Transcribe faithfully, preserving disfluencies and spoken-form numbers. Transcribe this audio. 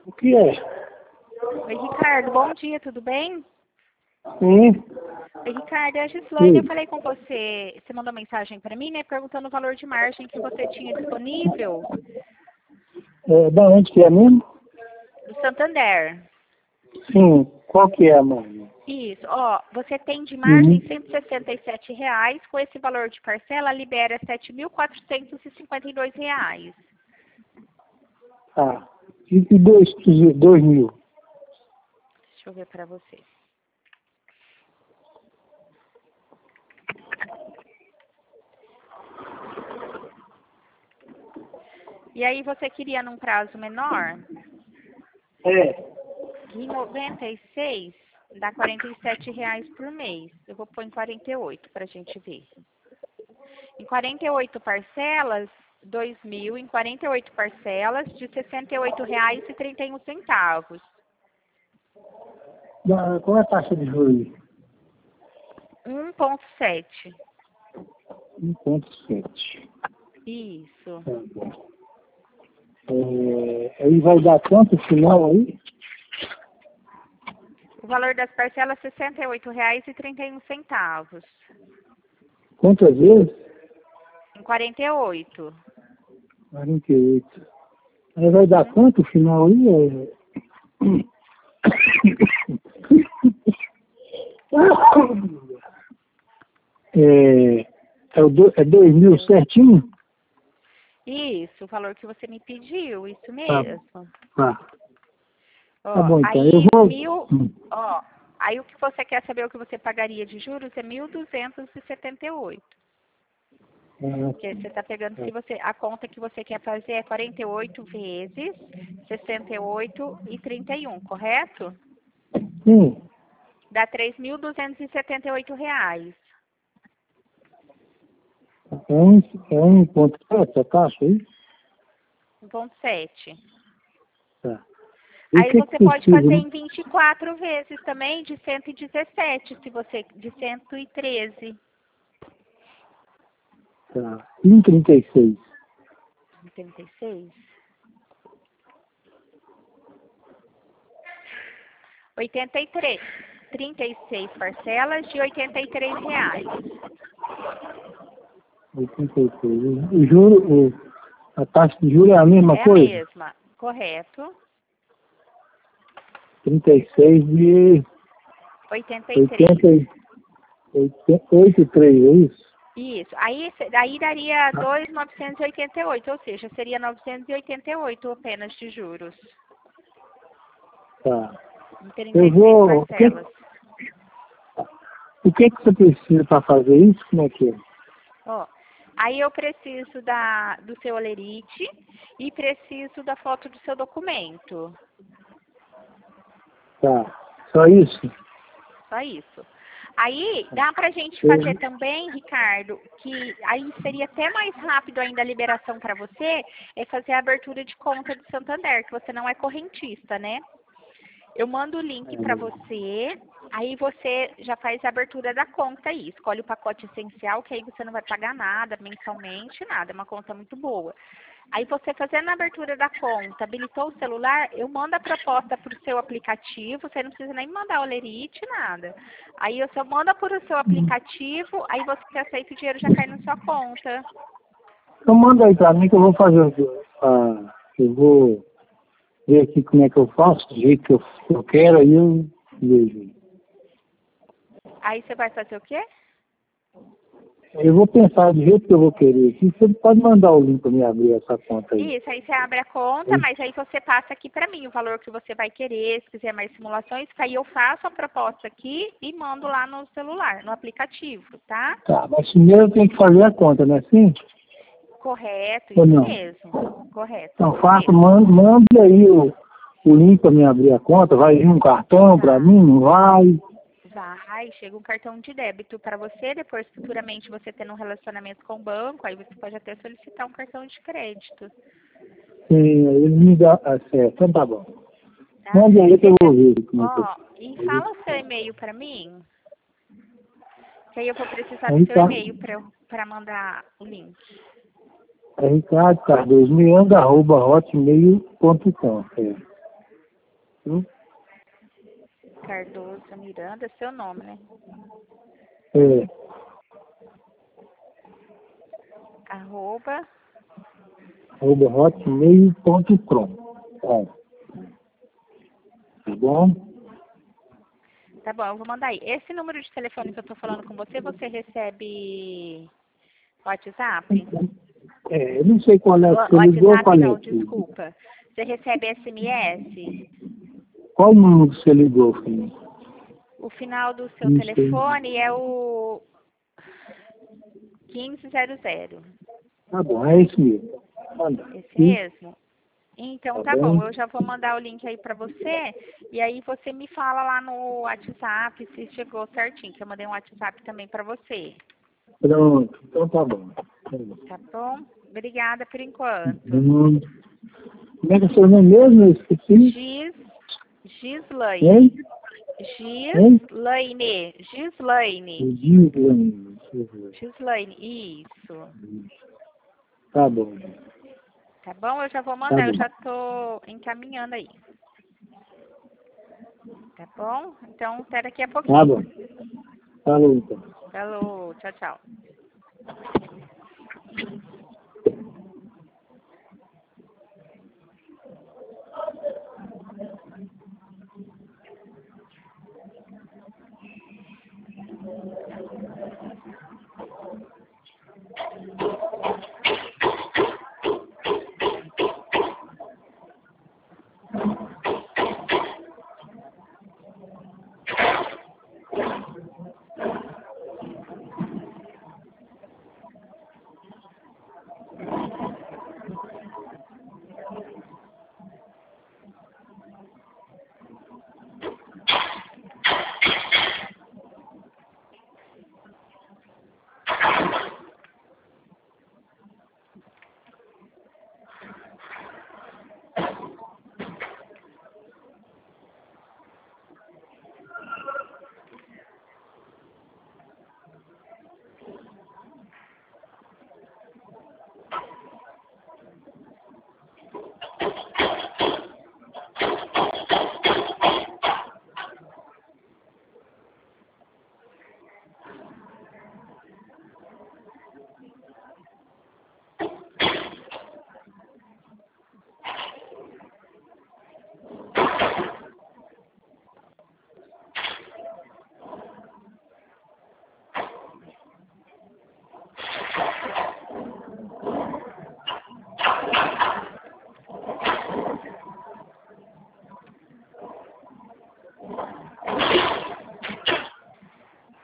O que é? Oi, Ricardo, bom dia, tudo bem? Sim. Oi, Ricardo, é a Gislaine, Sim. eu falei com você, você mandou mensagem para mim, né, perguntando o valor de margem que você tinha disponível É, da onde que é mesmo? do Santander. Sim. Qual que é, mãe? Isso, ó, você tem de Uhum. margem cento e sessenta e sete reais, com esse valor de parcela libera sete mil quatrocentos e cinquenta e dois reais. Tá. E e dois, dois mil? Deixa eu ver para você. E aí você queria num prazo menor? É. Em noventa e seis dá quarenta e sete reais por mês. Eu vou pôr em quarenta e oito para a gente ver. Em quarenta e oito parcelas, dois mil, em quarenta e oito parcelas de sessenta e oito reais e trinta e um centavos. Da- Qual é a taxa de juros aí? um vírgula sete. um vírgula sete. Isso. Tá bom. É, aí vai dar quanto final aí? O valor das parcelas, sessenta e oito reais e trinta e um centavos. Quantas vezes? Em quarenta e oito. quarenta e oito. Aí vai dar quanto o final aí? É, é, é, o do, é dois mil certinho? Isso, o valor que você me pediu, isso Tá, mesmo. tá. Ó, Tá bom, então. Eu aí vou. mil, Hum. ó, aí o que você quer saber o que você pagaria de juros é mil duzentos e setenta e oito. É, Porque você está pegando, se você, a conta que você quer fazer é quarenta e oito vezes sessenta e oito e trinta e um, correto? sim, Dá três mil duzentos e setenta e oito reais. é um, é um ponto sete a taxa aí? um vírgula sete. Tá. E o Aí que que você pode precisa? fazer em vinte e quatro vezes também de cento e dezessete, se você de cento e treze. Tá. um trinta e seis. trinta e seis. oitenta e três. trinta e seis parcelas de oitenta e três reais. oitenta e seis. O juro, o, a taxa de juros é a mesma É a coisa? mesma, correto? trinta e seis de oitenta e três. oitenta e oito e três, é isso? Isso. Aí, aí daria dois mil novecentos e oitenta e oito, ou seja, seria novecentos e oitenta e oito apenas de juros. Tá. Em trinta Eu e seis vou. O que, parcelas. o que que você precisa para fazer isso? Como é que é? Ó, aí eu preciso da, do seu olerite e preciso da foto do seu documento. Tá. Só isso? Só isso. Aí dá pra gente fazer também, Ricardo, que aí seria até mais rápido ainda a liberação para você, é fazer a abertura de conta do Santander, que você não é correntista, né? Eu mando o link para você, aí você já faz a abertura da conta aí. Escolhe o pacote essencial, que aí você não vai pagar nada mensalmente, nada. É uma conta muito boa. Aí você fazendo a abertura da conta, habilitou o celular, eu mando a proposta para o seu aplicativo, você não precisa nem mandar o lerite, nada. Aí eu só mando para o seu aplicativo, aí você aceita o dinheiro já cai na sua conta. Então manda aí para mim que eu vou fazer. Ah, eu vou ver aqui como é que eu faço, do jeito que eu, que eu quero, aí eu vejo. Aí você vai fazer o quê? Eu vou pensar do jeito que eu vou querer aqui. Você pode mandar o link para me abrir essa conta aí. Isso, aí você abre a conta, mas aí você passa aqui para mim o valor que você vai querer, se quiser mais simulações, que aí eu faço a proposta aqui e mando lá no celular, no aplicativo, tá? Tá, mas primeiro eu tenho que fazer a conta, não é assim? Correto, Ou isso não? mesmo. Correto. Então isso faço, mesmo. mande, mande aí o, o link para me abrir a conta. Vai vir um cartão para Tá. mim? Não vai? Vai, chega um cartão de débito para você, depois futuramente você tendo um relacionamento com o banco, aí você pode até solicitar um cartão de crédito. Sim, ele me dá. Ah, certo, então tá bom. Tá? Mande aí que eu Deixa, vou ver como é que eu ó, e fala o seu e-mail para mim, que aí eu vou precisar É do seu Ricardo, e-mail para mandar o link. é Ricardo Cardoso Miranda, arroba hotmail ponto com. É. Hum? Cardoso Miranda, seu nome, né? É, Arroba. arroba hotmail ponto com. Tá. Tá bom? Tá bom, eu vou mandar aí. Esse número de telefone que eu tô falando com você, você recebe WhatsApp? É, eu não sei qual é, Wa- você ligou, WhatsApp qual é? não, desculpa. Você recebe S M S? Qual o número que você ligou, filho? O final do seu Não sei. telefone é o quinze zero zero. Tá bom, é isso mesmo. Manda. Esse Sim, mesmo? Então tá tá bom, bom? eu já vou mandar o link aí pra você e aí você me fala lá no WhatsApp se chegou certinho, que eu mandei um WhatsApp também pra você. Pronto, então tá bom. Tá bom? Obrigada por enquanto. Hum. Como é que é seu nome mesmo? Eu esqueci. Gis, Gislaine. Hein? Hein? Gislaine. Gislaine. Gislaine. Gislaine, isso. Tá bom. Tá bom? Eu já vou Tá mandar, eu bom. já tô encaminhando aí. Tá bom? Então, até daqui a Tá pouquinho. bom. Falou então. Falou, tchau, tchau.